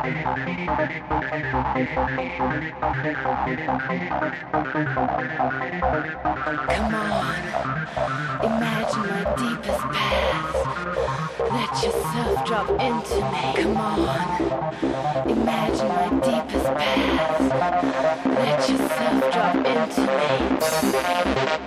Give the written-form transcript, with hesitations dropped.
Come on, imagine my deepest past. Let yourself drop into me. Come on, imagine my deepest past. Let yourself drop into me.